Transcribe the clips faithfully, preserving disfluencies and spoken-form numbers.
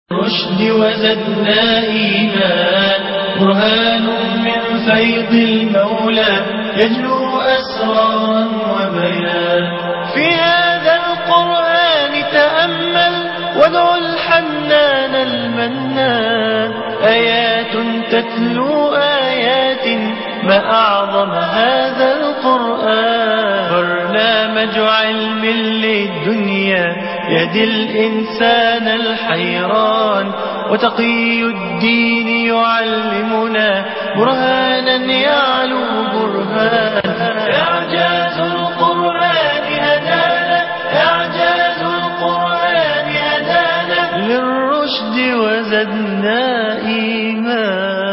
رشد وزدنا إيمان برهان من فيض المولى يجلو أسرارا وبيان. في هذا القرآن تأمل وادع الحنان المنان، آيات تتلو آيات ما أعظم هذا القرآن. برنامج علم للدنيا يهدي الإنسان الحيران، وتقي الدين يعلمنا برهانا يعلو برهان. إعجاز القرآن هدانا، إعجاز القرآن هدانا للرشد وزدنا إيمان.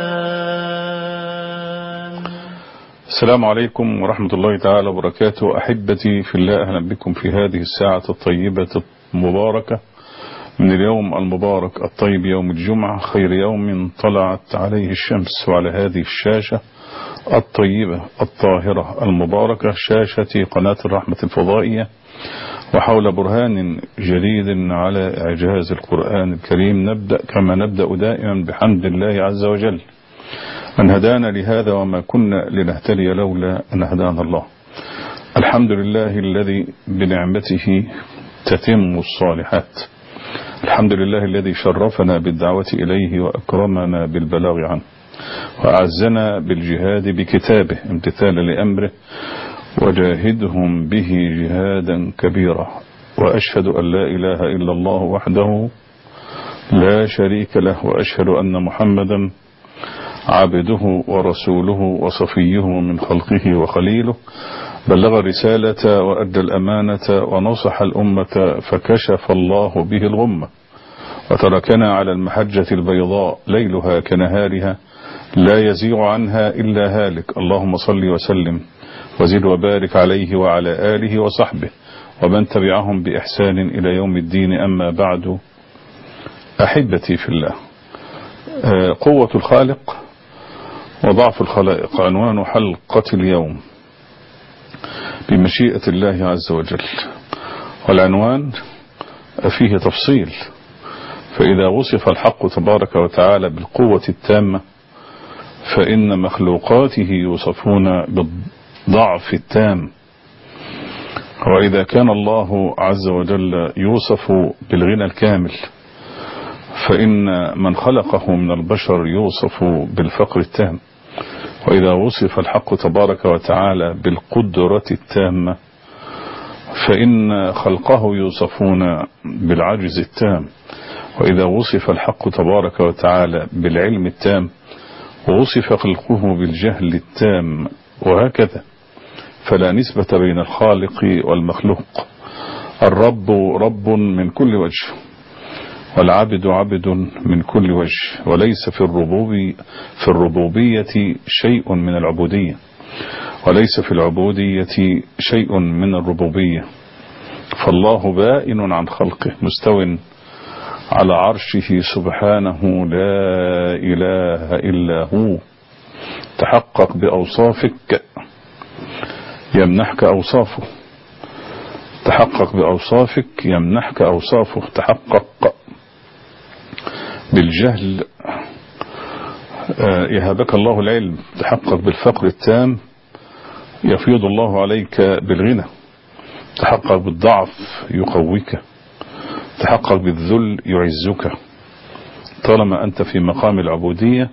السلام عليكم ورحمة الله تعالى وبركاته. أحبتي في الله، أهلا بكم في هذه الساعة الطيبة المباركة من اليوم المبارك الطيب، يوم الجمعة، خير يوم طلعت عليه الشمس، وعلى هذه الشاشة الطيبة الطاهرة المباركة، شاشة قناة الرحمة الفضائية، وحول برهان جديد على إعجاز القرآن الكريم. نبدأ كما نبدأ دائما بحمد الله عز وجل أن هدانا لهذا، وما كنا لنهتدي لولا أن هدانا الله. الحمد لله الذي بنعمته تتم الصالحات. الحمد لله الذي شرفنا بالدعوة إليه وأكرمنا بالبلاغ عنه، وأعزنا بالجهاد بكتابه امتثالا لأمره، وجاهدهم به جهادا كبيرا. وأشهد أن لا إله إلا الله وحده لا شريك له، وأشهد أن محمدا عبده ورسوله وصفيه من خلقه وخليله، بلغ الرسالة وأدى الأمانة ونصح الأمة، فكشف الله به الغمة، وتركنا على المحجة البيضاء ليلها كنهارها لا يزيغ عنها إلا هالك. اللهم صل وسلم وزد وبارك عليه وعلى آله وصحبه ومن تبعهم بإحسان إلى يوم الدين. أما بعد، أحبتي في الله، قوة الخالق وضعف الخلائق عنوان حلقة اليوم بمشيئة الله عز وجل، والعنوان فيه تفصيل. فإذا وصف الحق تبارك وتعالى بالقوة التامة، فإن مخلوقاته يوصفون بالضعف التام. وإذا كان الله عز وجل يوصف بالغنى الكامل، فإن من خلقه من البشر يوصف بالفقر التام. وإذا وصف الحق تبارك وتعالى بالقدرة التامة، فإن خلقه يوصفون بالعجز التام. وإذا وصف الحق تبارك وتعالى بالعلم التام، ووصف خلقه بالجهل التام، وهكذا. فلا نسبة بين الخالق والمخلوق. الرب رب من كل وجه، والعبد عبد من كل وجه، وليس في الربوبية في الربوبية شيء من العبودية، وليس في العبودية شيء من الربوبية. فالله بائن عن خلقه مستو على عرشه سبحانه، لا إله إلا هو. تحقق بأوصافك يمنحك أوصافه، تحقق بأوصافك يمنحك أوصافه. تحقق بالجهل يهبك الله العلم، تحقق بالفقر التام يفيض الله عليك بالغنى، تحقق بالضعف يقويك، تحقق بالذل يعزك. طالما أنت في مقام العبودية،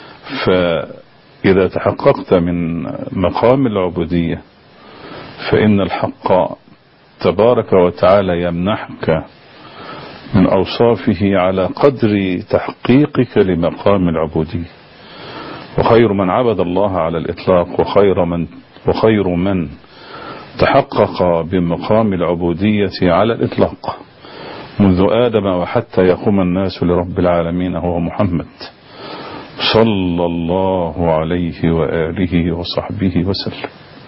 فإذا تحققت من مقام العبودية، فإن الحق تبارك وتعالى يمنحك من أوصافه على قدر تحقيقك لمقام العبودية. وخير من عبد الله على الإطلاق، وخير من وخير من تحقق بمقام العبودية على الإطلاق منذ آدم وحتى يقوم الناس لرب العالمين هو محمد صلى الله عليه وآله وصحبه وسلم.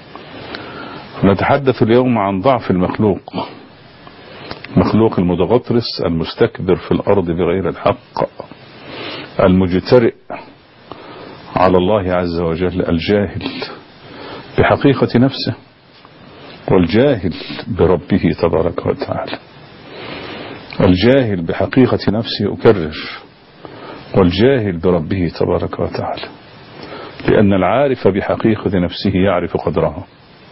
نتحدث اليوم عن ضعف المخلوق، مخلوق المتغطرس المستكبر في الأرض بغير الحق، المجترئ على الله عز وجل، الجاهل بحقيقة نفسه، والجاهل بربه تبارك وتعالى. الجاهل بحقيقة نفسه أكرر والجاهل بربه تبارك وتعالى، لأن العارف بحقيقة نفسه يعرف قدرها،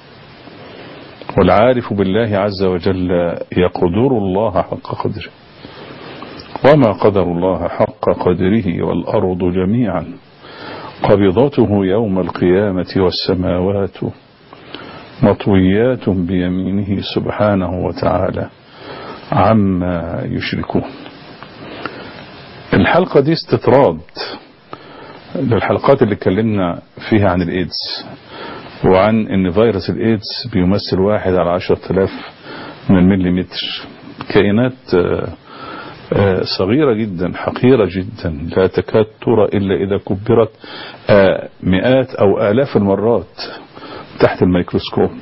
والعارف بالله عز وجل يقدر الله حق قدره، وما قدر الله حق قدره والأرض جميعا قبضته يوم القيامة والسماوات مطويات بيمينه سبحانه وتعالى عما يشركون. الحلقة دي استطراد للحلقات اللي اتكلمنا فيها عن الإيدز، وعن ان فيروس الإيدز بيمثل واحد على عشرة آلاف من المليمتر، كائنات صغيرة جدا حقيرة جدا لا تكاد ترى إلا إذا كبرت مئات أو آلاف المرات تحت الميكروسكوب.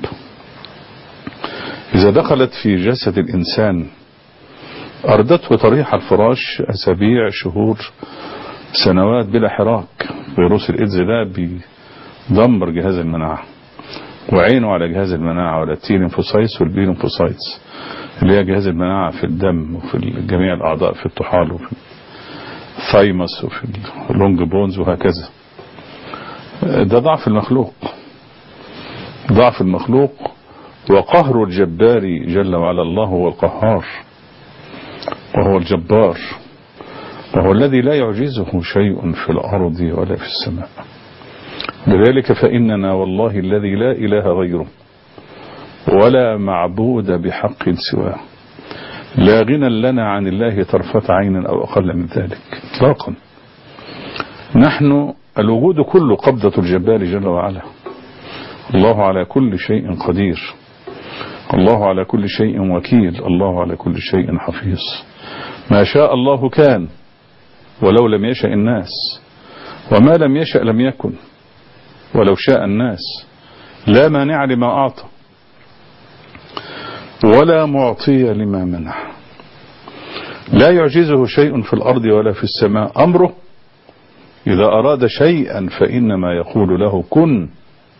إذا دخلت في جسد الإنسان أردته طريح الفراش أسابيع شهور سنوات بلا حراك. فيروس الإيدز ده بيدمر جهاز المناعة، وعينه على جهاز المناعة ولا التي ليمفوسايتس والبي ليمفوسايتس اللي هي جهاز المناعة في الدم وفي جميع الأعضاء، في الطحال وفي الثايمس وفي اللونج بونز وهكذا. ده ضعف المخلوق، ضعف المخلوق وقهر الجبار جل وعلا. الله هو القهار وهو الجبار، وهو الذي لا يعجزه شيء في الأرض ولا في السماء. لذلك فإننا والله الذي لا إله غيره ولا معبود بحق سواه لا غنى لنا عن الله طرفة عين أو أقل من ذلك إطلاقا. نحن الوجود كله قبضة الجبار جل وعلا. الله على كل شيء قدير، الله على كل شيء وكيل، الله على كل شيء حفيظ. ما شاء الله كان ولو لم يشأ الناس، وما لم يشأ لم يكن ولو شاء الناس. لا مانع لما أعطى ولا معطي لما منع. لا يعجزه شيء في الأرض ولا في السماء. أمره إذا أراد شيئا فإنما يقول له كن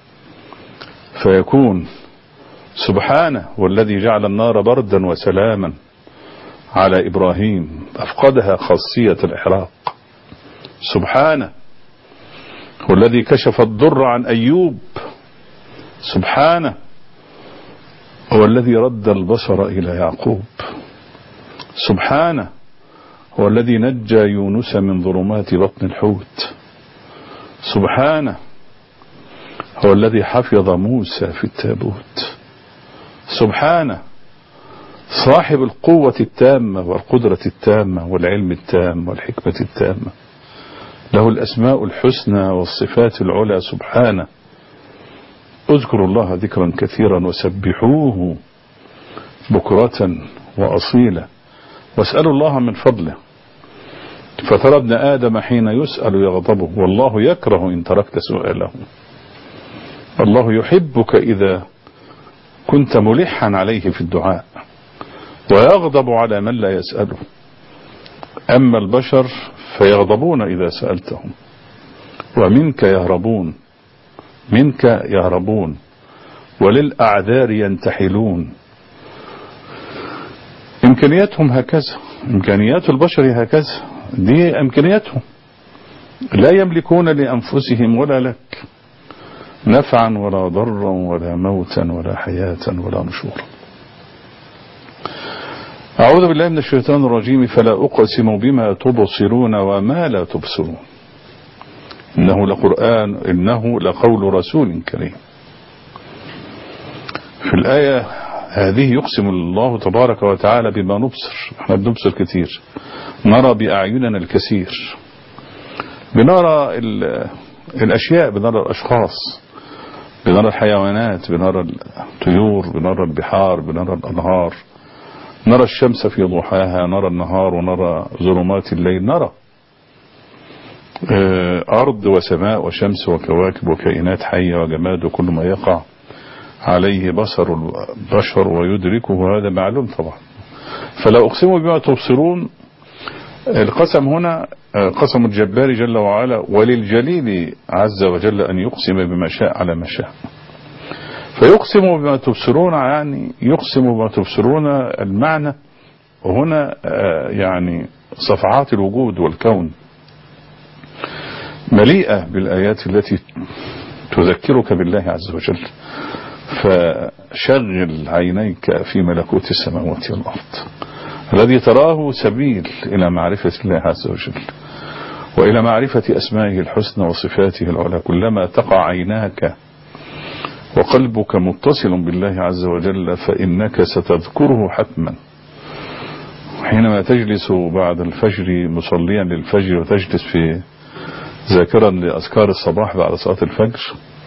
فيكون. سبحانه والذي جعل النار بردا وسلاما على إبراهيم أفقدها خاصية الإحراق. سبحانه والذي كشف الضر عن أيوب. سبحانه هو الذي رد البصر إلى يعقوب. سبحانه هو الذي نجى يونس من ظلمات بطن الحوت. سبحانه هو الذي حفظ موسى في التابوت. سبحانه صاحب القوة التامة والقدرة التامة والعلم التام والحكمة التامة، له الأسماء الحسنى والصفات العلى. سبحانه. اذكروا الله ذكرا كثيرا وسبحوه بكرة وأصيلا واسألوا الله من فضله. فترى ابن آدم حين يسأل يغضبه والله يكره إن تركت سؤاله. الله يحبك إذا كنت ملحا عليه في الدعاء، ويغضب على من لا يسأله. أما البشر فيغضبون إذا سألتهم، ومنك يهربون، منك يهربون وللأعذار ينتحلون. إمكانياتهم هكذا، إمكانيات البشر هكذا، دي إمكانياتهم. لا يملكون لأنفسهم ولا لك نفعا ولا ضرا ولا موتا ولا حياة ولا نشورا. أعوذ بالله من الشيطان الرجيم. فلا أقسم بما تبصرون وما لا تبصرون إنه لقرآن إنه لقول رسول كريم. في الآية هذه يقسم الله تبارك وتعالى بما نبصر. احنا بنبصر كتير، نرى بأعيننا الكثير، بنرى الأشياء، بنرى الأشخاص، بنرى الحيوانات، بنرى الطيور، بنرى البحار، بنرى الأنهار، نرى الشمس في ضحاها، نرى النهار ونرى ظلمات الليل، نرى أرض وسماء وشمس وكواكب وكائنات حية وجماد وكل ما يقع عليه بصر البشر ويدركه، هذا معلوم طبعا. فلا أقسم بما تبصرون. القسم هنا قسم الجبار جل وعلا، وللجليل عز وجل أن يقسم بما شاء على ما شاء. فيقسم بما تبصرون يعني يقسم بما تبصرون، المعنى هنا يعني صفحات الوجود والكون مليئة بالآيات التي تذكرك بالله عز وجل، فشغل عينيك في ملكوت السماوات والأرض الذي تراه سبيل إلى معرفة الله عز وجل وإلى معرفة أسمائه الحسنى وصفاته العلى. كلما تقع عيناك وقلبك متصل بالله عز وجل فإنك ستذكره حتما. حينما تجلس بعد الفجر مصليا للفجر وتجلس في ذاكرا لأذكار الصباح بعد صلاة الفجر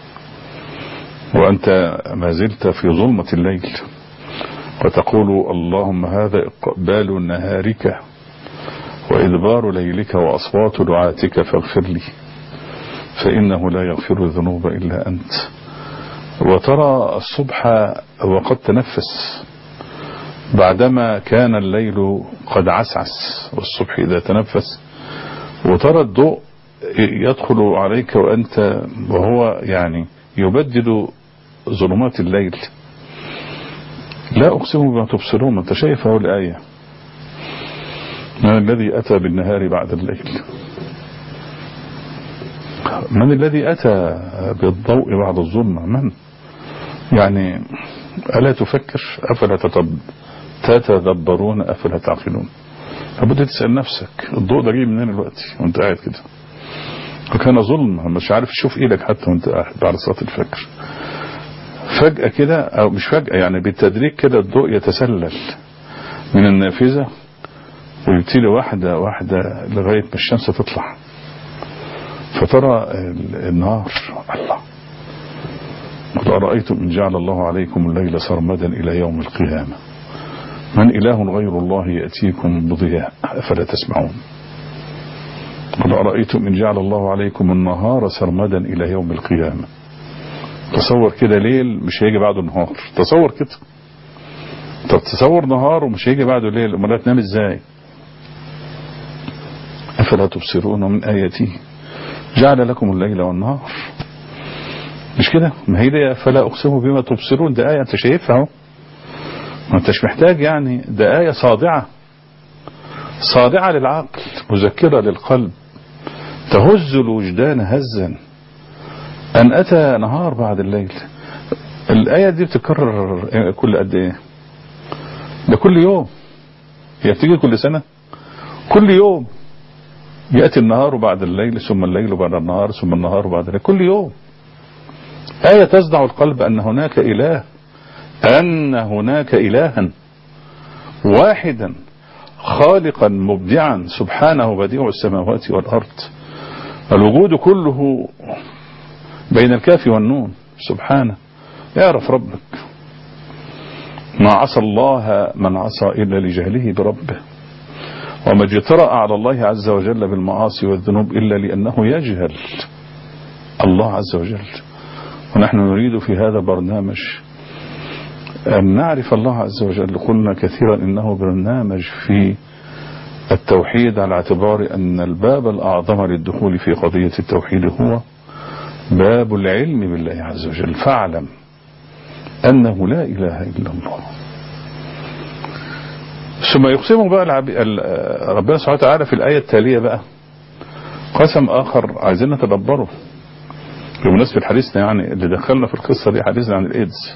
وأنت ما زلت في ظلمة الليل وتقول اللهم هذا إقبال نهارك وإدبار ليلك وأصوات دعاتك فاغفر لي فإنه لا يغفر الذنوب إلا أنت. وترى الصبح وقد تنفس بعدما كان الليل قد عسعس والصبح إذا تنفس، وترى الضوء يدخل عليك وأنت وهو يعني يبدد ظلمات الليل. لا أقسم بما تبصرون، أنت شايف هو الآية من الذي أتى بالنهار بعد الليل؟ من الذي أتى بالضوء بعد الظلمة؟ من؟ يعني ألا تفكر؟ أفلا تتدبرون؟ أفلا تعقلون؟ لابد تسأل نفسك الضوء ده جاي منين دلوقتي وانت قاعد كده؟ وكان ظلم مش عارف تشوف ايدك حتى وانت قاعد بعد صلاة الفجر. فجأة كده او مش فجأة يعني بالتدريج كده الضوء يتسلل من النافذة ويبتدي واحدة واحدة لغاية ما الشمس تطلع فترى النار. الله، قل أرأيتم إن جعل الله عليكم الليل سرمدا إلى يوم القيامة من إله غير الله يأتيكم بضياء أفلا تسمعون. قل أرأيتم إن جعل الله عليكم النهار سرمدا إلى يوم القيامة. تصور كده ليل مش هيجي بعده نهار، تصور كده. طب تصور نهار ومش هيجي بعده ليل، امال هتنام ازاي؟ أفلا تبصرون من آياته جعل لكم الليل والنهار. مش كده؟ ما هي دي فلا أقسم بما تبصرون، ده آية أنت شايفها اهو، ما أنتش محتاج يعني، ده آية صادعة صادعة للعقل مذكرة للقلب تهز الوجدان هزا أن أتى نهار بعد الليل. الآية دي بتكرر كل قد إيه؟ ده كل يوم. هي بتيجي كل سنة؟ كل يوم يأتي النهار بعد الليل ثم الليل بعد النهار ثم النهار بعد الليل، كل يوم. آية تصدع القلب أن هناك إله، أن هناك إلها واحدا خالقا مبدعا سبحانه بديع السماوات والأرض. الوجود كله بين الكاف والنون سبحانه. يعرف ربك. ما عصى الله من عصى إلا لجهله بربه، وما اجترأ على الله عز وجل بالمعاصي والذنوب إلا لأنه يجهل الله عز وجل. ونحن نريد في هذا برنامج أن نعرف الله عز وجل. قلنا كثيرا إنه برنامج في التوحيد على اعتبار أن الباب الأعظم للدخول في قضية التوحيد هو باب العلم بالله عز وجل. فاعلم أنه لا إله إلا الله. ثم يقسم بقى ربنا سبحانه وتعالى في الآية التالية بقى قسم آخر عايزين نتدبره بمناسبة حديثنا، يعني اللي دخلنا في القصة دي حديثنا عن الإيدز.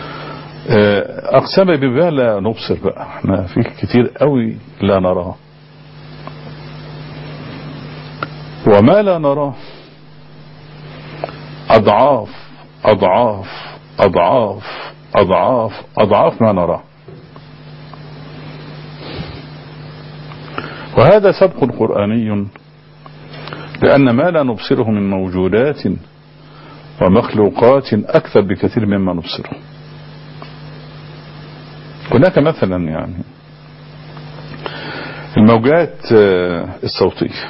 أقسم بما لا نبصر بقى، احنا فيه كتير قوي لا نراه، وما لا نراه أضعاف أضعاف أضعاف أضعاف أضعاف ما نراه. وهذا سبق قرآني، لأن ما لا نبصره من موجودات ومخلوقات أكثر بكثير مما نبصره. هناك مثلا يعني الموجات الصوتية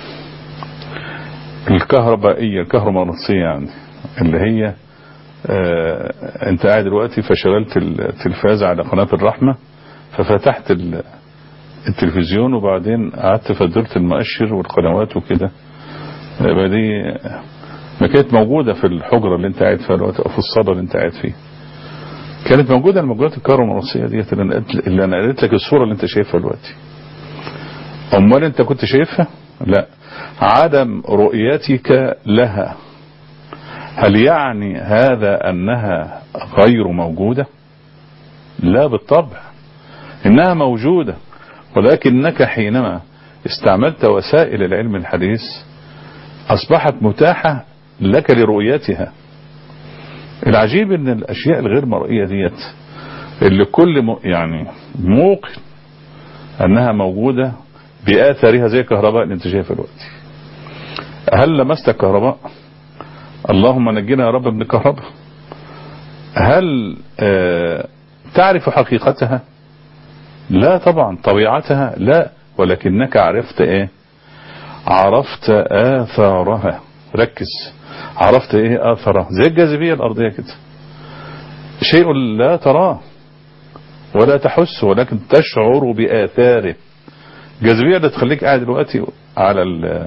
الكهربائية الكهرومغناطيسية، يعني اللي هي اه انت قاعد دلوقتي فشغلت التلفاز على قناة الرحمة ففتحت التلفزيون وبعدين قعدت فدرت المؤشر والقنوات وكده، يبقى دي ما كانت موجودة في الحجرة اللي انت قاعد فيها دلوقتي او في الصالة اللي انت قاعد فيه. كانت موجودة الموجودات الكهرومغناطيسية ديت اللي انا اللي انا قريت لك الصورة اللي انت شايفها دلوقتي. امال انت كنت شايفها؟ لا. عدم رؤيتك لها هل يعني هذا انها غير موجودة؟ لا بالطبع، انها موجودة، ولكنك حينما استعملت وسائل العلم الحديث اصبحت متاحة لك لرؤيتها. العجيب ان الاشياء الغير مرئية ديت اللي كل م... يعني موقن انها موجودة بآثارها زي الكهرباء اللي انت شايفها دلوقتي. هل لمست الكهرباء؟ اللهم نجينا يا رب من الكهرباء. هل آه تعرف حقيقتها؟ لا طبعا. طبيعتها؟ لا، ولكنك عرفت ايه؟ عرفت آثارها. ركز، عرفت ايه آثارها؟ زي الجاذبية الأرضية كده، شيء لا تراه ولا تحس ولكن تشعر بآثاره. الجاذبية اللي تخليك قاعد دلوقتي على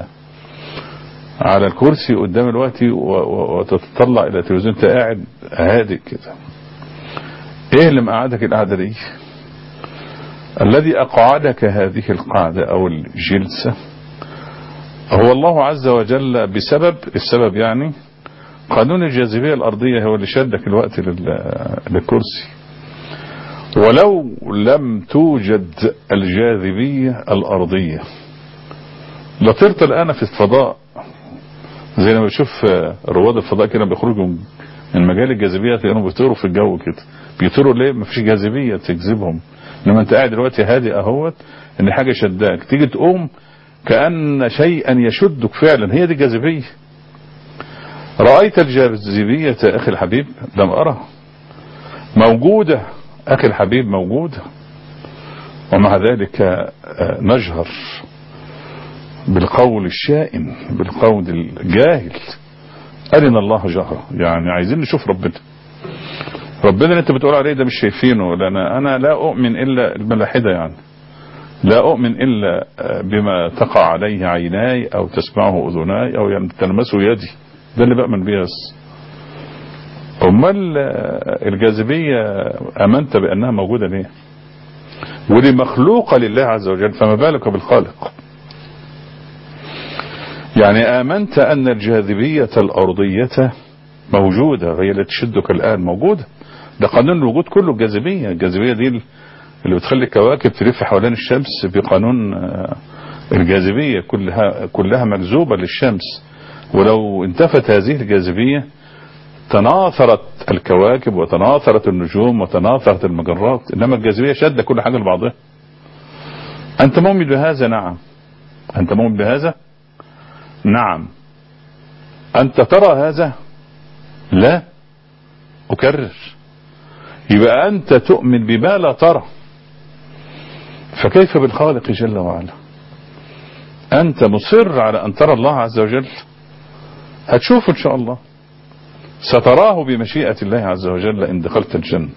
على الكرسي قدام دلوقتي وتتطلع الى التلفزيون، انت قاعد هادئ كده. ايه اللي مقعدك القعدة دي؟ الذي اقعدك هذه القعدة او الجلسة هو الله عز وجل، بسبب السبب يعني قانون الجاذبية الارضية هو اللي شدك الوقت للكرسي. ولو لم توجد الجاذبية الارضية لطرت الان في الفضاء، زي ما بشوف رواد الفضاء كده بيخرجوا من مجال الجاذبية كانوا بيطيروا في الجو كده. بيطيروا ليه؟ مفيش جاذبية تجذبهم. انما انت قاعد دلوقتي هادئ اهوت، ان حاجة شداك تيجي تقوم كأن شيئا يشدك فعلا، هي دي الجاذبية. رأيت الجاذبية اخي الحبيب؟ لم ارى. موجودة اخي الحبيب، موجودة، ومع ذلك نجهر بالقول الشائن، بالقول الجاهل. أرنا الله جهرة، يعني عايزين نشوف ربنا. ربنا اللي انت بتقول عليه ده مش شايفينه. لأن أنا لا أؤمن إلا الملاحدة، يعني لا أؤمن إلا بما تقع عليه عيناي أو تسمعه أذناي أو تلمسه يدي، ده اللي بأمن بيه بس. أمال الجاذبية أمنت بأنها موجودة ليه؟ ودي مخلوقة لله عز وجل، فما بالك بالخالق. يعني آمنت أن الجاذبية الأرضية موجودة، هي اللي تشدك الآن، موجودة. ده قانون الوجود كله الجاذبية. الجاذبية دي اللي بتخلي الكواكب تلف حوالين الشمس بقانون الجاذبية، كلها كلها مجذوبة للشمس. ولو انتفت هذه الجاذبية تناثرت الكواكب وتناثرت النجوم وتناثرت المجرات، إنما الجاذبية شد كل حاجة لبعضها. أنت مؤمن بهذا؟ نعم. أنت مؤمن بهذا؟ نعم. أنت ترى هذا؟ لا. أكرر، يبقى أنت تؤمن بما لا ترى، فكيف بالخالق جل وعلا؟ أنت مصر على أن ترى الله عز وجل، هتشوفه إن شاء الله، ستراه بمشيئة الله عز وجل إن دخلت الجنة.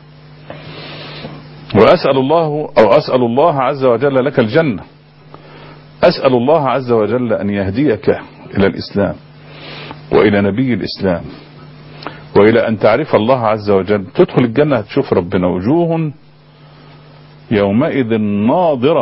وأسأل الله أو أسأل الله عز وجل لك الجنة. أسأل الله عز وجل أن يهديك إلى الإسلام وإلى نبي الإسلام وإلى أن تعرف الله عز وجل. تدخل الجنة هتشوف ربنا، وجوه يومئذ ناظرة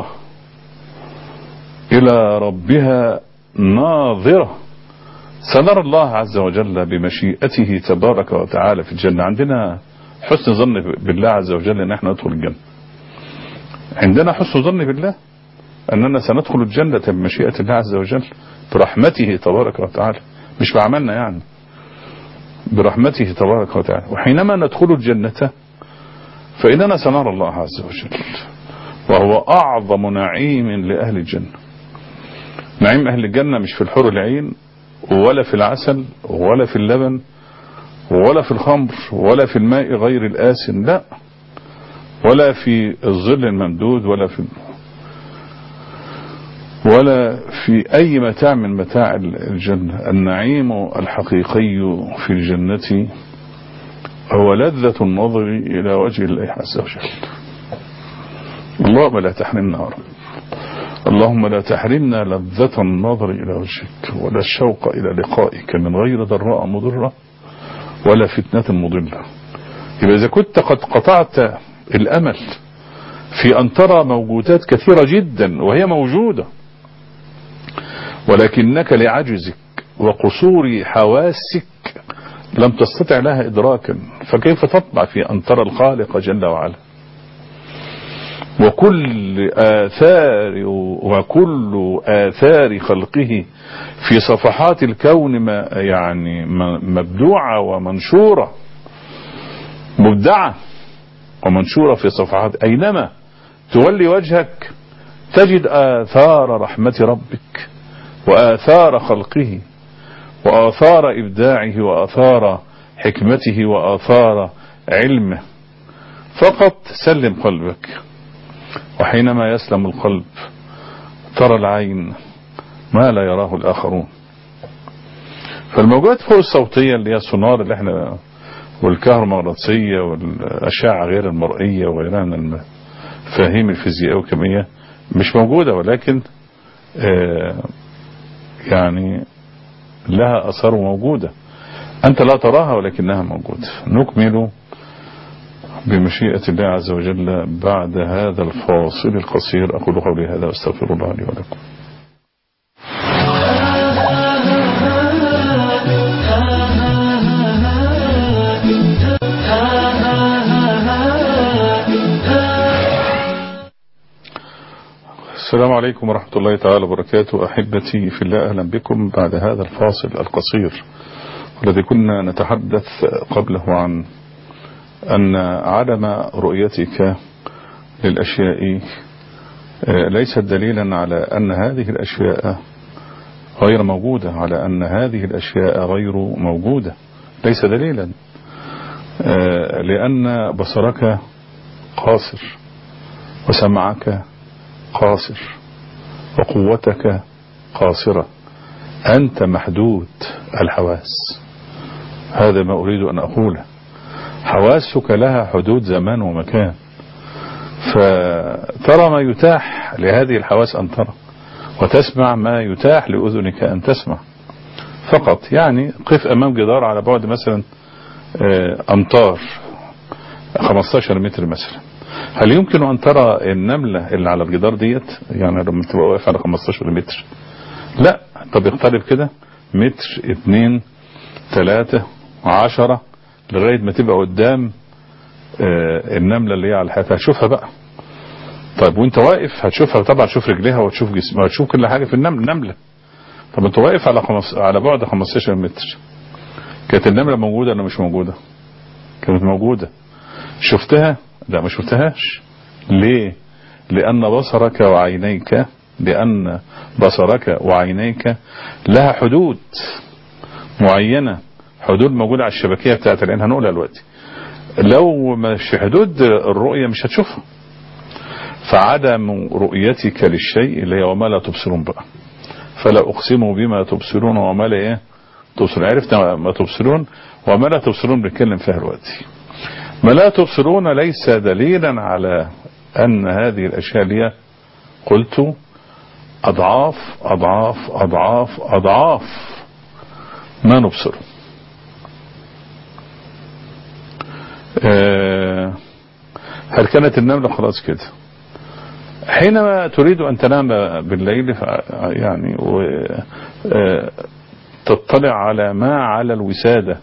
إلى ربها ناظرة. سنرى الله عز وجل بمشيئته تبارك وتعالى في الجنة. عندنا حسن ظن بالله عز وجل أن احنا ندخل الجنة. عندنا حسن ظن بالله أننا سندخل الجنة بمشيئة الله عز وجل برحمته تبارك وتعالى، مش بعملنا يعني، برحمته تبارك وتعالى. وحينما ندخل الجنة فإننا سنرى الله عز وجل، وهو أعظم نعيم لأهل الجنة. نعيم أهل الجنة مش في الحور العين ولا في العسل ولا في اللبن ولا في الخمر ولا في الماء غير الآسن، لا، ولا في الظل الممدود ولا في ولا في أي متاع من متاع الجنة. النعيم الحقيقي في الجنة هو لذة النظر إلى وجه الله عز وجل. اللهم لا تحرمنا يا رب، اللهم لا تحرمنا لذة النظر إلى وجهك ولا الشوق إلى لقائك من غير ضراء مضرة ولا فتنة مضلة. يبقى إذا كنت قد قطعت الأمل في أن ترى موجودات كثيرة جدا وهي موجودة، ولكنك لعجزك وقصور حواسك لم تستطع لها إدراكا، فكيف تطمع في أن ترى الخالق جل وعلا؟ وكل آثار وكل آثار خلقه في صفحات الكون ما يعني مبدوعة ومنشورة، مبدعة ومنشورة في صفحات، أينما تولي وجهك تجد آثار رحمة ربك وآثار خلقه وآثار إبداعه وآثار حكمته وآثار علمه. فقط سلم قلبك، وحينما يسلم القلب ترى العين ما لا يراه الآخرون. فالموجات فوق الصوتية اللي هي السونار اللي احنا والكهرومغناطيسية والأشعة غير المرئية وغيرها من المفاهيم الفيزيائية والكيميائية مش موجودة، ولكن آه يعني لها أثار موجودة أنت لا تراها ولكنها موجودة. نكمل بمشيئة الله عز وجل بعد هذا الفاصل القصير. أقول قولي هذا واستغفر الله لي ولكم. السلام عليكم ورحمة الله تعالى وبركاته. أحبتي في الله، أهلا بكم بعد هذا الفاصل القصير والذي كنا نتحدث قبله عن أن عدم رؤيتك للأشياء ليست دليلا على أن هذه الأشياء غير موجودة، على أن هذه الأشياء غير موجودة، ليس دليلا، لأن بصرك قاصر وسمعك قاصر وقوتك قاصرة، أنت محدود الحواس. هذا ما أريد أن أقوله. حواسك لها حدود زمان ومكان، فترى ما يتاح لهذه الحواس أن ترى، وتسمع ما يتاح لأذنك أن تسمع فقط. يعني قف أمام جدار على بعد مثلا أمتار خمستاشر متر مثلا، هل يمكن أن ترى النملة اللي على الجدار ديت؟ يعني لما تبقى واقف على خمستاشر متر لا. طب اقترب كده متر اتنين تلاتة عشرة لغاية ما تبقى قدام آه النملة اللي هي على الحياة، هتشوفها بقى. طيب وانت واقف هتشوفها طبعا، تشوف رجليها وتشوف جسمها وتشوف كل حاجة في النملة. طب انت واقف على خمس على بعد خمستاشر متر، كانت النملة موجودة ولا مش موجودة؟ كانت موجودة. شفتها؟ لا ما شفتهاش. ليه؟ لأن بصرك وعينيك لأن بصرك وعينيك لها حدود معينة، حدود موجودة على الشبكية بتاعت العين هنقولها دلوقتي. لو مش حدود الرؤية مش هتشوفها. فعدم رؤيتك للشيء اللي هي وما لا تبصرون بقى، فلا أقسم بما تبصرون وما لا ايه تبصرون. عرفت ما تبصرون وما لا تبصرون بنتكلم فيها دلوقتي. ما لا تبصرون ليس دليلا على أن هذه الأشياء اللي قلت أضعاف أضعاف أضعاف أضعاف ما نبصر. أه هل كانت النملة خلاص كده؟ حينما تريد أن تنام بالليل يعني تطلع على ما على الوسادة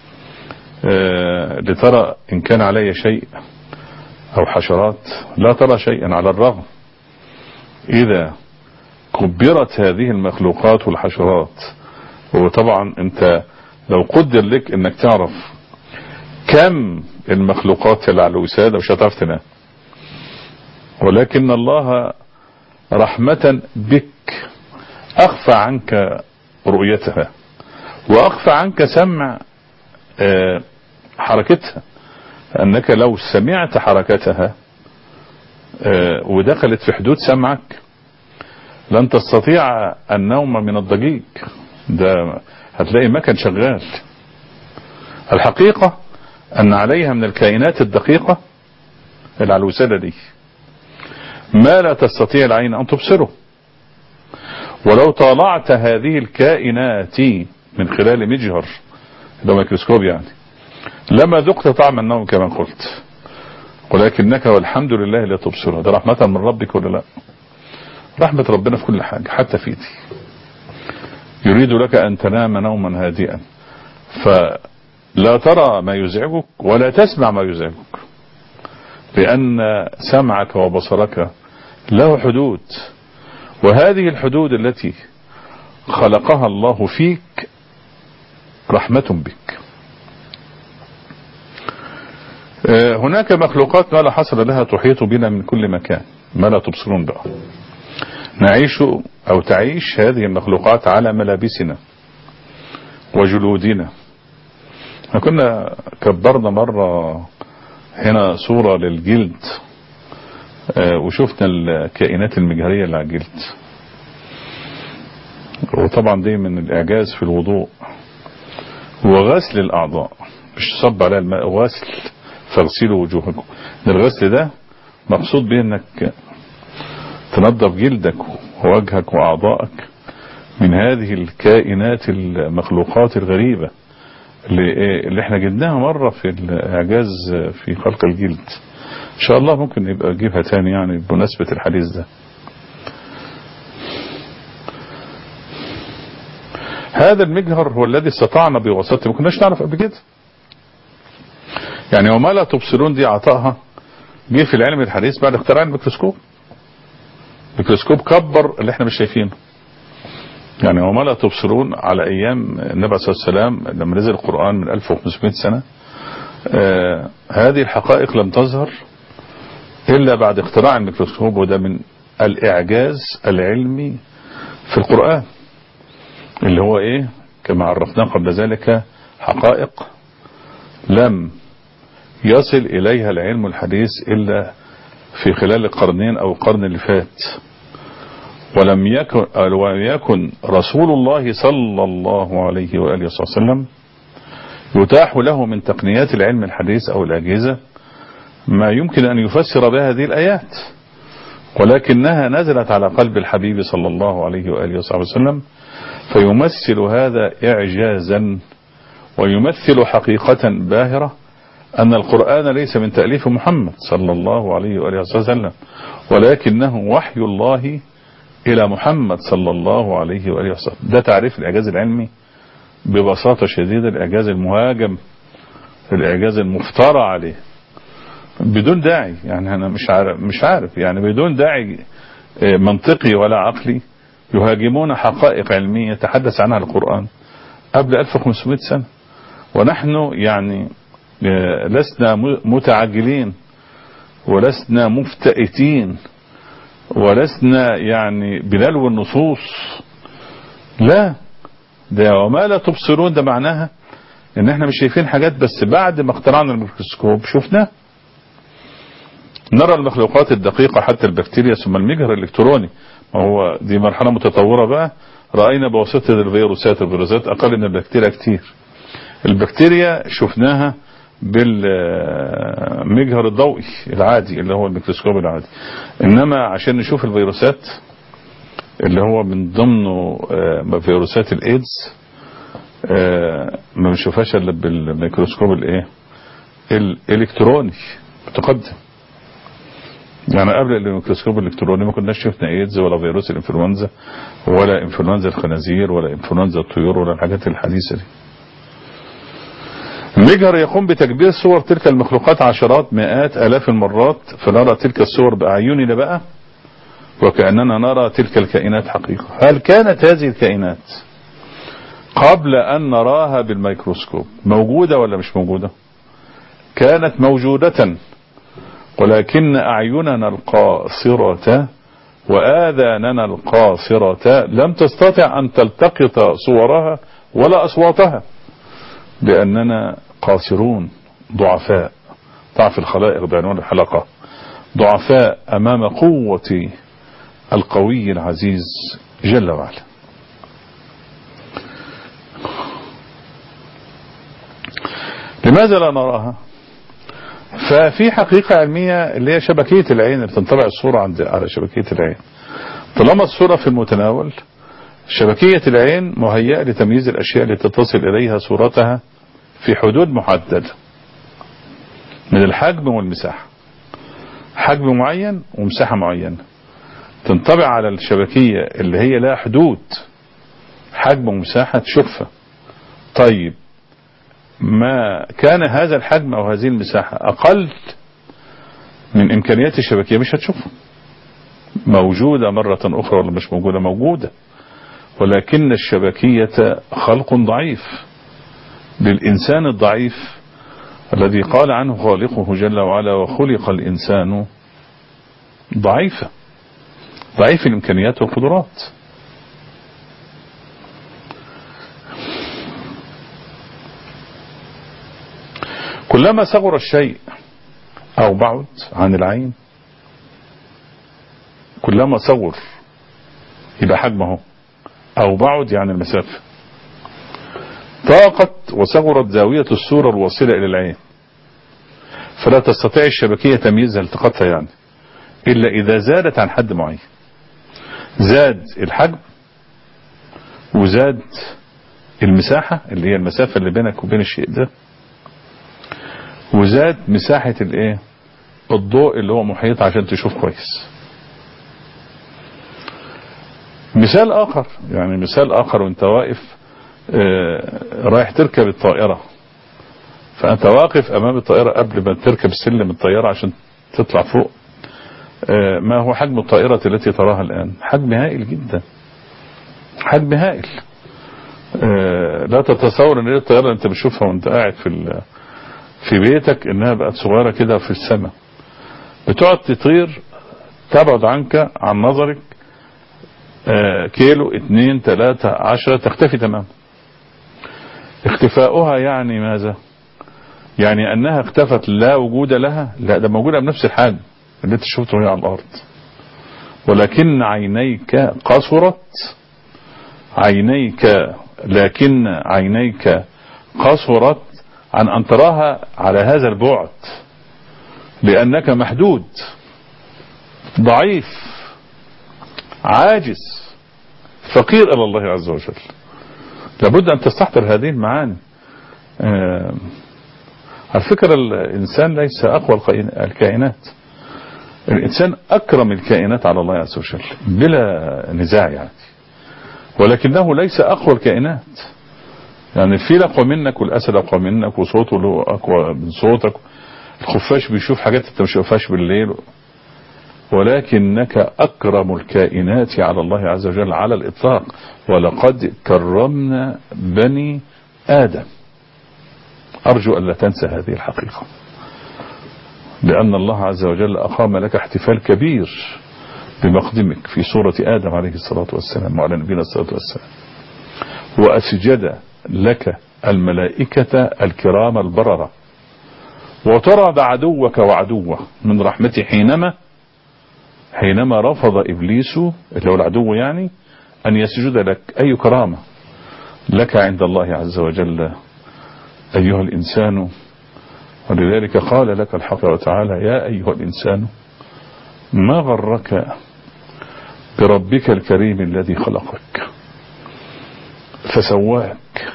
أه لترى إن كان علي شيء أو حشرات، لا ترى شيئا. على الرغم إذا كبرت هذه المخلوقات والحشرات، وطبعا أنت لو قدر لك أنك تعرف كم المخلوقات اللي على الوسادة مش هتعرف تنام. ولكن الله رحمة بك أخفى عنك رؤيتها وأخفى عنك سمع أه حركتها، أنك لو سمعت حركتها أه ودخلت في حدود سمعك لن تستطيع النوم من الضجيج، ده هتلاقي مكان شغال. الحقيقة أن عليها من الكائنات الدقيقة اللي على الوسادة دي ما لا تستطيع العين أن تبصره. ولو طالعت هذه الكائنات من خلال مجهر لو ميكروسكوب يعني لما ذقت طعم النوم كما قلت، ولكنك والحمد لله لا تبصرها. ده رحمة من ربك ولا لا؟ رحمة ربنا في كل حاجة حتى في دي. يريد لك أن تنام نوما هادئا، فلا ترى ما يزعجك ولا تسمع ما يزعجك، لأن سمعك وبصرك له حدود، وهذه الحدود التي خلقها الله فيك رحمة بك. هناك مخلوقات ما لا حصر لها تحيط بنا من كل مكان، ما لا تبصرون بقى. نعيش أو تعيش هذه المخلوقات على ملابسنا وجلودنا. كنا كبرنا مرة هنا صورة للجلد، وشفنا الكائنات المجهرية اللي على الجلد، وطبعا دي من الإعجاز في الوضوء وغسل الأعضاء، مش صب عليها الماء، غسل، فاغسلوا وجوهكم. الغسل ده مقصود به انك تنظف جلدك ووجهك وأعضائك من هذه الكائنات المخلوقات الغريبة اللي, اللي احنا جبناها مرة في الإعجاز في خلق الجلد. ان شاء الله ممكن يبقى اجيبها تاني يعني بمناسبة الحديث ده. هذا المجهر هو الذي استطعنا بواسطته، ما كناش نعرف قبل كده يعني. وما لا تبصرون دي عطائها جه في العلم الحديث بعد اختراع الميكروسكوب. الميكروسكوب كبر اللي احنا مش شايفينه يعني. وما لا تبصرون على ايام النبي صلى الله عليه وسلم لما نزل القرآن من ألف وخمسمائة سنة، آه هذه الحقائق لم تظهر الا بعد اختراع الميكروسكوب، وده من الاعجاز العلمي في القرآن اللي هو ايه كما عرفناه قبل ذلك، حقائق لم يصل اليها العلم الحديث الا في خلال القرنين او القرن اللي فات. ولم يكن, ولم يكن رسول الله صلى الله عليه وآله وسلم يتاح له من تقنيات العلم الحديث او الاجهزة ما يمكن ان يفسر بها هذه الايات، ولكنها نزلت على قلب الحبيب صلى الله عليه وآله وسلم، فيمثل هذا إعجازا ويمثل حقيقة باهرة أن القرآن ليس من تأليف محمد صلى الله عليه وآله وسلم، ولكنه وحي الله إلى محمد صلى الله عليه وآله وسلم. ده تعريف الإعجاز العلمي ببساطة شديدة، الإعجاز المهاجم، الإعجاز المفترى عليه بدون داعي يعني. أنا مش عارف, مش عارف يعني بدون داعي منطقي ولا عقلي يهاجمون حقائق علمية تحدث عنها القرآن قبل ألف وخمسمائة سنة، ونحن يعني لسنا متعجلين ولسنا مفتئتين ولسنا يعني بللو النصوص. لا، ده وما لا تبصرون ده معناها ان احنا مش شايفين حاجات، بس بعد ما اخترعنا الميكروسكوب شفناه. نرى المخلوقات الدقيقة حتى البكتيريا، ثم المجهر الالكتروني، ما هو دي مرحلة متطورة بقى. رأينا بواسطة الفيروسات، الفيروسات اقل من البكتيريا كتير. البكتيريا شفناها بالمجهر الضوئي العادي اللي هو الميكروسكوب العادي، انما عشان نشوف الفيروسات اللي هو من ضمنه فيروسات الايدز ما بنشوفهاش الا بالميكروسكوب الايه الالكتروني متقدم يعني. قبل الميكروسكوب الالكتروني ما كناش شفنا ايدز ولا فيروس الانفلونزا ولا انفلونزا الخنازير ولا انفلونزا الطيور ولا الحاجات الحديثة دي. المجهر يقوم بتكبير صور تلك المخلوقات عشرات مئات الاف المرات، فنرى تلك الصور باعيننا بقى وكأننا نرى تلك الكائنات حقيقة. هل كانت هذه الكائنات قبل ان نراها بالميكروسكوب موجودة ولا مش موجودة؟ كانت موجودة، ولكن أعيننا القاصرة وآذاننا القاصرة لم تستطع أن تلتقط صورها ولا أصواتها، لأننا قاصرون ضعفاء، ضعف الخلائق بعنوان الحلقة، ضعفاء أمام قوة القوي العزيز جل وعلا. لماذا لا نراها؟ ففي حقيقة علمية اللي هي شبكية العين اللي بتنطبع الصورة عند على شبكية العين. طالما الصورة في المتناول، شبكية العين مهيئة لتمييز الأشياء التي تصل إليها صورتها في حدود محددة من الحجم والمساحة، حجم معين ومساحة معينة تنطبع على الشبكية اللي هي لها حدود حجم ومساحة تشوفها. طيب ما كان هذا الحجم أو هذه المساحة أقل من إمكانيات الشبكية مش هتشوفها. موجودة مرة أخرى ولا مش موجودة؟ موجودة، ولكن الشبكية خلق ضعيف للإنسان الضعيف الذي قال عنه خالقه جل وعلا وخلق الإنسان ضعيفا، ضعيف الإمكانيات والقدرات. كلما صغر الشيء أو بعد عن العين، كلما صغر يبقى حجمه أو بعد يعني المسافة، ضاقت وصغرت زاوية الصورة الواصلة إلى العين، فلا تستطيع الشبكية تمييزها التقاطها يعني إلا إذا زادت عن حد معين. زاد الحجم وزاد المساحة اللي هي المسافة اللي بينك وبين الشيء ده، وزاد مساحة الايه الضوء اللي هو محيط عشان تشوف كويس. مثال آخر، يعني مثال آخر وانت واقف اه رايح تركب الطائرة، فأنت واقف أمام الطائرة قبل ما تركب سلم الطائرة عشان تطلع فوق. اه ما هو حجم الطائرة التي تراها الآن؟ حجم هائل جدا، حجم هائل. اه لا تتصور ان الطائرة اللي انت بتشوفها وانت قاعد في في بيتك انها بقت صغيرة كده في السماء، بتقعد تطير تبعد عنك عن نظرك اه كيلو اتنين تلاتة عشرة تختفي تماما. اختفاؤها يعني ماذا؟ يعني انها اختفت لا وجود لها؟ لا، ده موجودة بنفس الحجم اللي انت شفته هي على الارض، ولكن عينيك قصرت، عينيك لكن عينيك قصرت عن أن تراها على هذا البعد، لأنك محدود ضعيف عاجز فقير إلى الله عز وجل. لابد أن تستحضر هذه المعاني. آه على فكرة الإنسان ليس أقوى الكائنات، الإنسان أكرم الكائنات على الله عز وجل بلا نزاع يعني، ولكنه ليس أقوى الكائنات. يعني الفيل أقوى منك والأسد أقوى منك وصوته له أقوى من صوتك، الخفاش بيشوف حاجات انت مش شوفهاش بالليل، ولكنك أكرم الكائنات على الله عز وجل على الإطلاق. ولقد كرمنا بني آدم. أرجو أن لا تنسى هذه الحقيقة، لأن الله عز وجل أقام لك احتفال كبير بمقدمك في سورة آدم عليه الصلاة والسلام وعلى نبينا الصلاة والسلام، وأسجد لك الملائكة الكرام البررة، وطرد عدوك وعدوه من رحمته حينما حينما رفض إبليس اللي هو العدو يعني أن يسجد لك. أي كرامة لك عند الله عز وجل أيها الإنسان. ولذلك قال لك الحق وتعالى يا أيها الإنسان ما غرك بربك الكريم الذي خلقك فسواك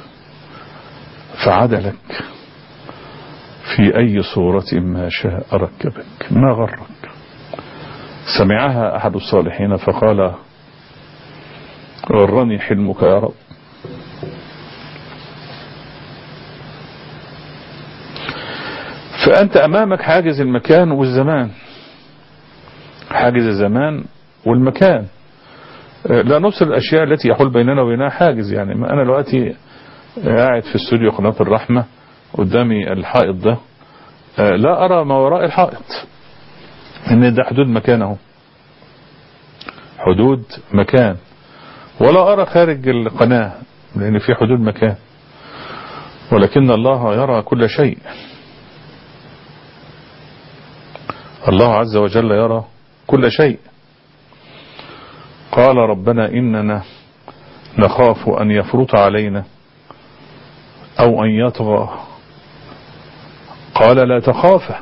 فعدلك في أي صورة ما شاء ركبك. ما غرك. سمعها أحد الصالحين فقال غرني حلمك يا رب. فأنت أمامك حاجز المكان والزمان، حاجز الزمان والمكان. لا نبصر الأشياء التي يحول بيننا وبينها حاجز. يعني أنا دلوقتي قاعد في استوديو قناة الرحمة قدامي الحائط ده، لا أرى ما وراء الحائط، إن ده حدود مكانه، حدود مكان. ولا أرى خارج القناة لأن في حدود مكان، ولكن الله يرى كل شيء. الله عز وجل يرى كل شيء. قال ربنا إننا نخاف أن يفرط علينا أو أن يطغى. قال لا تخافا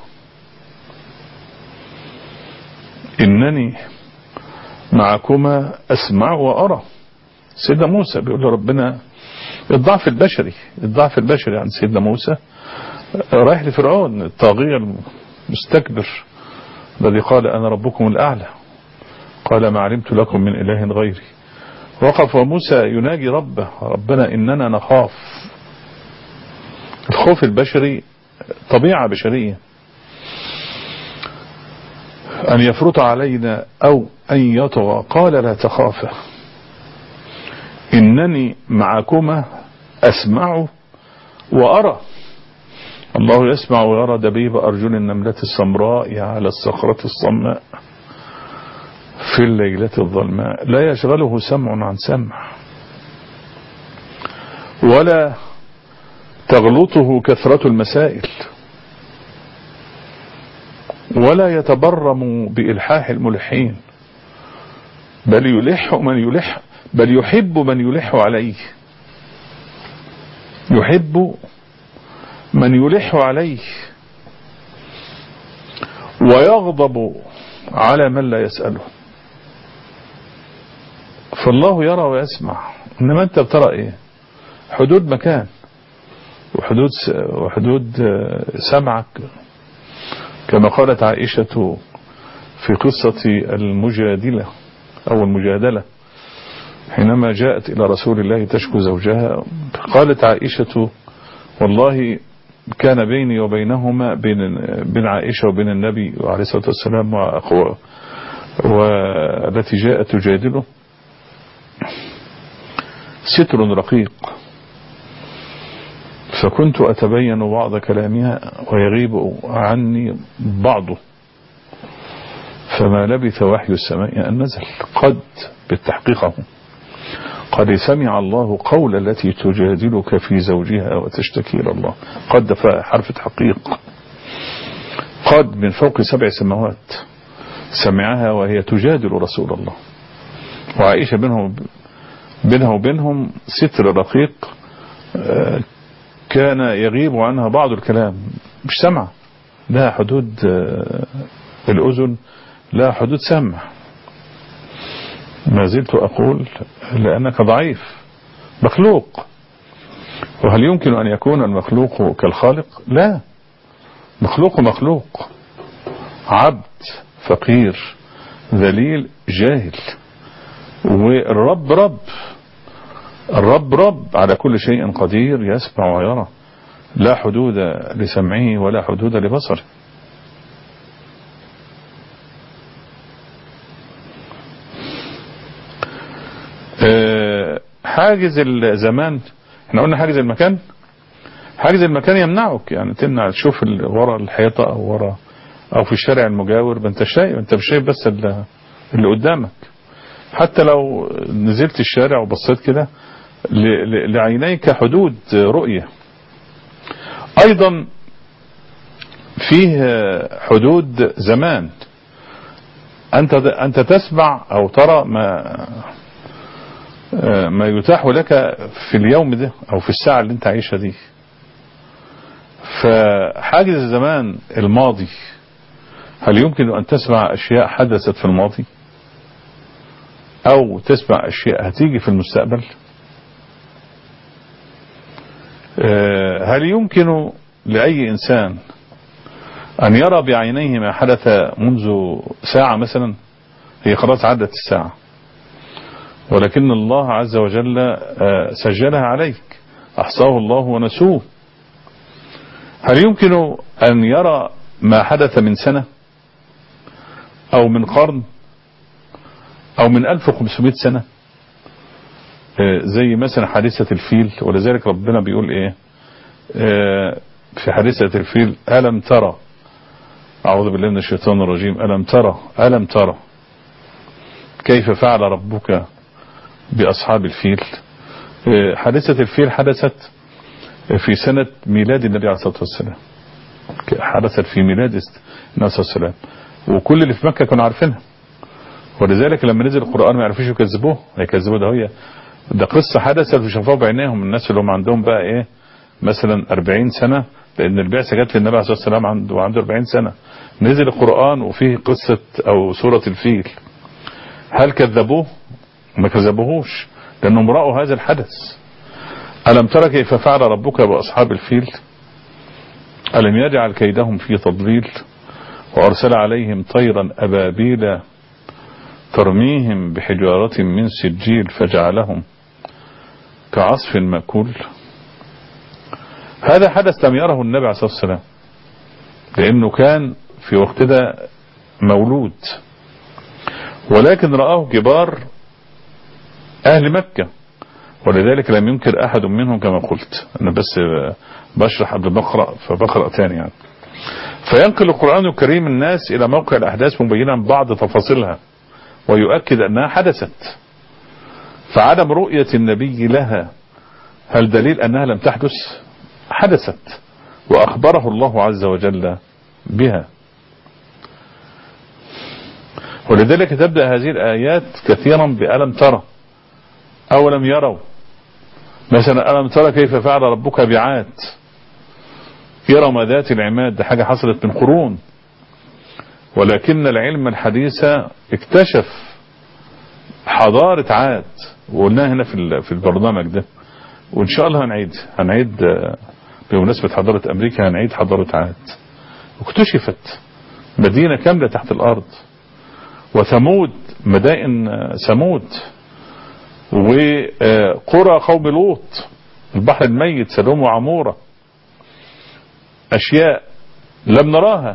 إنني معكما أسمع وأرى. سيدنا موسى بيقول ربنا الضعف البشري الضعف البشري عند سيدنا موسى رايح لفرعون الطاغية المستكبر الذي قال أنا ربكم الأعلى، قال ما علمت لكم من إله غيري. وقف وموسى يناجي ربه، ربنا إننا نخاف. الخوف البشري طبيعة بشرية، أن يفرط علينا أو أن يطغى. قال لا تخافا إنني معكما أسمع وأرى. الله يسمع ويرى دبيب أرجل النملة السمراء على الصخرة الصماء في الليلة الظلماء، لا يشغله سمع عن سمع ولا تغلطه كثرة المسائل ولا يتبرم بإلحاح الملحين، بل يلح من يلح بل يحب من يلح عليه، يحب من يلح عليه ويغضب على من لا يسأله. فالله يرى ويسمع، إنما أنت بترى إيه؟ حدود مكان وحدود وحدود سمعك، كما قالت عائشة في قصة المجادلة أو المجادلة حينما جاءت إلى رسول الله تشكو زوجها، قالت عائشة والله كان بيني وبينهما بين بين عائشة وبين النبي عليه الصلاة والسلام والتي جاءت تجادله ستر رقيق، فكنت أتبين بعض كلامها ويغيب عني بعضه، فما لبث وحي السماء أن نزل. قد بالتحقيقه قد سمع الله قول التي تجادلك في زوجها وتشتكي إلى الله. قد حرف تحقيق، قد من فوق سبع سماوات سمعها وهي تجادل رسول الله، وعائشة بينهم بينها وبينهم ستر رقيق كان يغيب عنها بعض الكلام، مش سمع، لها حدود الأذن، لها حدود سمع. ما زلت أقول لأنك ضعيف مخلوق، وهل يمكن أن يكون المخلوق كالخالق؟ لا، مخلوق مخلوق، عبد فقير ذليل جاهل، والرب رب، الرب رب على كل شيء قدير يسمع ويرى، لا حدود لسمعه ولا حدود لبصره. حاجز الزمان، احنا قلنا حاجز المكان، حاجز المكان يمنعك، يعني تمنع تشوف ورا الحيطة او ورا او في الشارع المجاور، ما انت شايف، انت مش شايف بس اللي قدامك. حتى لو نزلت الشارع وبصيت كده لعينيك حدود رؤية. ايضا فيه حدود زمان، انت انت تسمع او ترى ما ما يتاح لك في اليوم ده او في الساعة اللي انت عايشها دي. فحاجز الزمان الماضي، هل يمكن ان تسمع اشياء حدثت في الماضي او تسمع اشياء هتيجي في المستقبل؟ هل يمكن لأي إنسان أن يرى بعينيه ما حدث منذ ساعة مثلا؟ هي خلاص عدت الساعة، ولكن الله عز وجل سجلها عليك، أحصاه الله ونسوه. هل يمكن أن يرى ما حدث من سنة أو من قرن أو من ألف وخمسمائة سنة، زي مثلا حادثة الفيل؟ ولذلك ربنا بيقول إيه في حادثة الفيل؟ ألم ترى، أعوذ بالله من الشيطان الرجيم، ألم ترى ألم ترى كيف فعل ربك بأصحاب الفيل. حادثة الفيل حدثت في سنة ميلاد النبي عليه الصلاة والسلام، حدثت في ميلاد النبي عليه الصلاة والسلام، وكل اللي في مكة كانوا عارفينها، ولذلك لما نزل القرآن ما يعرفوش يكذبوه، هيكذبوه ده هي ده قصة حدثت وشافوها بعينيهم. الناس اللي هم عندهم بقى ايه مثلا أربعين سنة، لأن البعثة جت للنبي عليه الصلاة والسلام عنده عنده أربعين سنة، نزل القرآن وفيه قصة أو سورة الفيل، هل كذبوه؟ ما كذبوهوش، لأنهم رأوا هذا الحدث. ألم تر كيف فعل ربك بأصحاب الفيل ألم يجعل كيدهم في تضليل وأرسل عليهم طيرا أبابيل ترميهم بحجارة من سجيل فجعلهم كعصف مأكول. هذا حدث لم يره النبي عليه الصلاة والسلام لأنه كان في وقت ده مولود، ولكن رآه كبار أهل مكة، ولذلك لم ينكر أحد منهم كما قلت. أنا بس بشرح قبل بقرأ فبقرأ تاني يعني. فينقل القرآن الكريم الناس إلى موقع الأحداث مبينا بعض تفاصيلها ويؤكد أنها حدثت، فعدم رؤية النبي لها هل دليل أنها لم تحدث؟ حدثت وأخبره الله عز وجل بها. ولذلك تبدأ هذه الآيات كثيرا بألم ترى أولم يروا. مثلا ألم ترى كيف فعل ربك بعاد إرم ذات العماد، ده حاجة حصلت من قرون، ولكن العلم الحديث اكتشف حضارة عاد، وقلناها هنا في في البرنامج ده، وإن شاء الله هنعيد هنعيد بمناسبة حضارة أمريكا هنعيد حضارة عاد. واكتشفت مدينة كاملة تحت الأرض، وثمود مدائن ثمود، وقرى قوم لوط، البحر الميت سدوم وعمورة، أشياء لم نراها،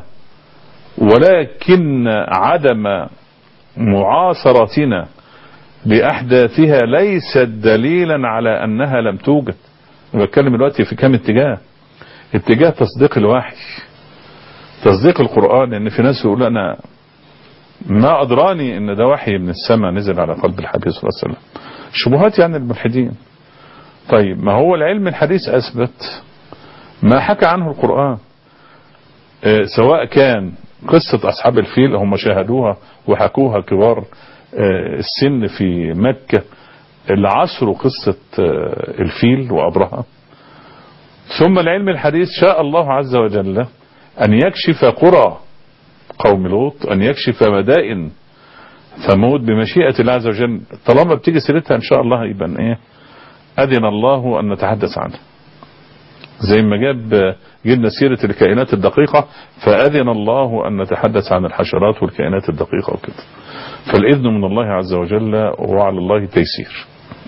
ولكن عدم معاصرتنا بأحداثها ليست دليلا على أنها لم توجد. بتكلم دلوقتي في كم اتجاه. اتجاه تصديق الوحي، تصديق القرآن، لأن في ناس يقول أنا ما أدراني أن ده وحي من السماء نزل على قلب الحبيب صلى الله عليه وسلم. شبهات يعني الملحدين. طيب ما هو العلم الحديث أثبت ما حكى عنه القرآن، اه سواء كان قصة أصحاب الفيل هم شاهدوها وحكوها كبار اه السن في مكة اللي عصروا قصة اه الفيل وأبرهة، ثم العلم الحديث شاء الله عز وجل أن يكشف قرى قوم لوط، أن يكشف مدائن ثمود بمشيئة الله عز وجل. طالما بتيجي سيرتها إن شاء الله يبقى إيه أذن الله أن نتحدث عنها، زي ما جاب جبنا سيرة الكائنات الدقيقة فأذن الله أن نتحدث عن الحشرات والكائنات الدقيقة وكده. فالإذن من الله عز وجل وعلى الله تيسير.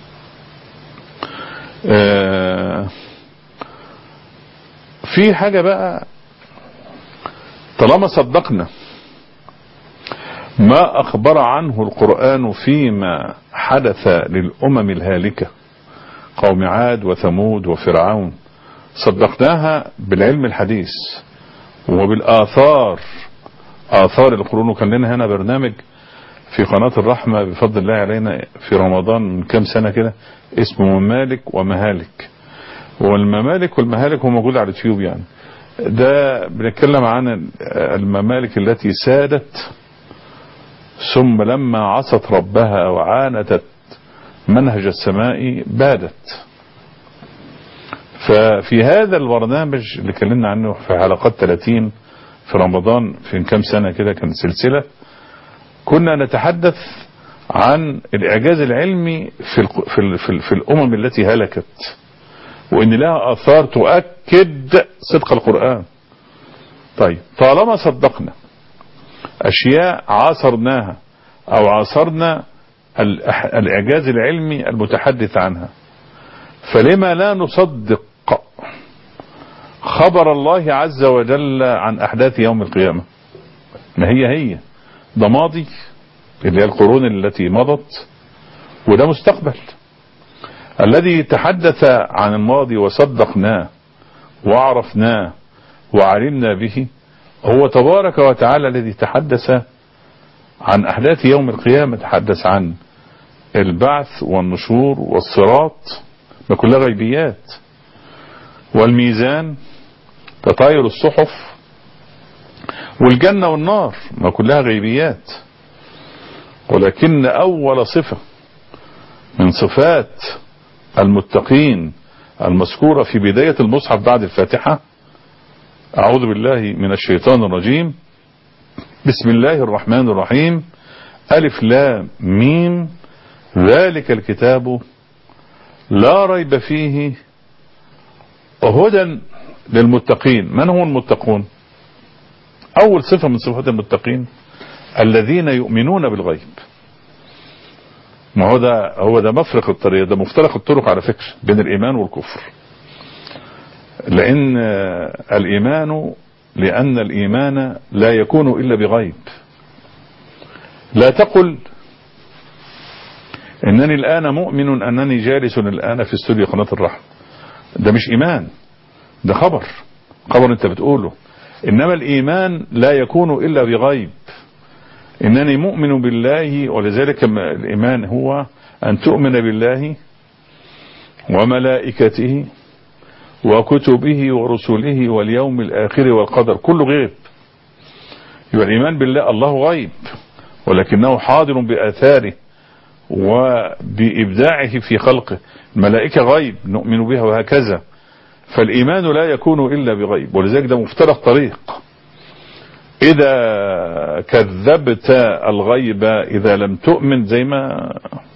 آه في حاجة بقى، طالما صدقنا ما أخبر عنه القرآن فيما حدث للأمم الهالكة قوم عاد وثمود وفرعون، صدقناها بالعلم الحديث وبالآثار، آثار القرون. وكان لنا هنا برنامج في قناة الرحمة بفضل الله علينا في رمضان من كام سنة كده اسمه ممالك ومهالك، والممالك والمهالك هو موجود على اليوتيوب يعني. ده بنتكلم عن الممالك التي سادت ثم لما عصت ربها وعاندت منهج السماء بادت. ففي هذا البرنامج اللي كلمنا عنه في حلقات ثلاثين في رمضان في كام سنة كده، كان سلسلة، كنا نتحدث عن الإعجاز العلمي في في في, في الأمم التي هلكت، وإن لها آثار تؤكد صدق القرآن. طيب طالما صدقنا أشياء عاصرناها أو عاصرنا الإعجاز العلمي المتحدث عنها، فلما لا نصدق خبر الله عز وجل عن أحداث يوم القيامة؟ ما هي هي ده ماضي اللي هي القرون التي مضت، وده مستقبل. الذي تحدث عن الماضي وصدقناه وعرفناه وعلمنا به هو تبارك وتعالى الذي تحدث عن أحداث يوم القيامة، تحدث عن البعث والنشور والصراط، ما كلها غيبيات، والميزان، تطاير الصحف، والجنة والنار، ما كلها غيبيات. ولكن أول صفة من صفات المتقين المذكورة في بداية المصحف بعد الفاتحة، أعوذ بالله من الشيطان الرجيم، بسم الله الرحمن الرحيم، ألف لام ميم، ذلك الكتاب لا ريب فيه هدى للمتقين. من هم المتقون؟ أول صفة من صفات المتقين الذين يؤمنون بالغيب. ما هو ده هو ده مفرق الطريق، ده مفترق الطرق على فكرة بين الإيمان والكفر. لأن الإيمان لأن الإيمان لا يكون إلا بغيب. لا تقل إنني الآن مؤمن أنني جالس الآن في استوديو قناة الرحمة، ده مش إيمان، ده خبر خبر أنت بتقوله. إنما الإيمان لا يكون إلا بغيب. إنني مؤمن بالله، ولذلك الإيمان هو أن تؤمن بالله وملائكته وكتبه ورسله واليوم الآخر والقدر، كله غيب. يبقى الإيمان بالله الله غيب ولكنه حاضر بآثاره وبإبداعه في خلقه. الملائكة غيب نؤمن بها وهكذا. فالإيمان لا يكون إلا بغيب، ولذلك ده مفترق طريق. إذا كذبت الغيب إذا لم تؤمن، زي ما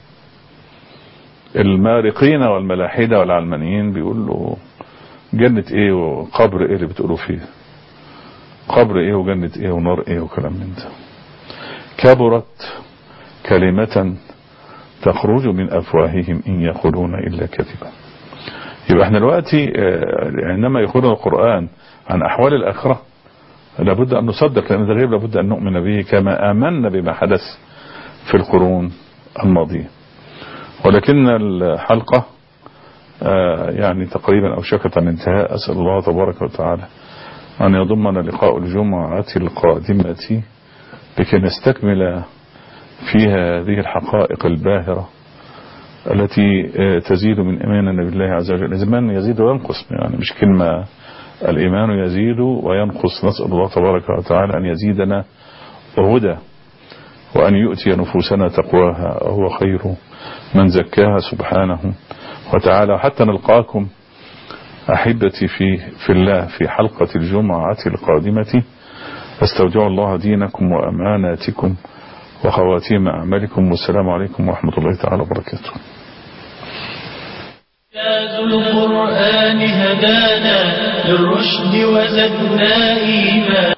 المارقين والملاحدة والعلمانيين بيقولوا جنة ايه وقبر ايه اللي بتقولوا فيه، قبر ايه وجنة ايه ونار ايه وكلام من ده. كبرت كلمة تخرج من أفواههم إن يقولون إلا كذبا. يبقى احنا دلوقتي عندما يقولون القرآن عن أحوال الآخرة لابد أن نصدق، لأن الغيب لابد أن نؤمن به كما آمنا بما حدث في القرون الماضية. ولكن الحلقة يعني تقريبا أوشكت عن انتهاء. أسأل الله تبارك وتعالى أن يضمنا لقاء الجمعة القادمة لكي نستكمل فيها هذه الحقائق الباهرة التي تزيد من إيماننا بالله عز وجل. الإيمان يزيد وينقص، يعني مش كلمة الإيمان يزيد وينقص. نسأل الله تبارك وتعالى أن يزيدنا هدى وأن يؤتي نفوسنا تقواها، وهو خير من زكاها سبحانه وتعالى. حتى نلقاكم أحبتي في في الله في حلقة الجمعة القادمة. استودع الله دينكم وأماناتكم وخواتيم أعمالكم، والسلام عليكم ورحمة الله تعالى وبركاته. القرآن هدانا للرشد وزدنا إيمانا.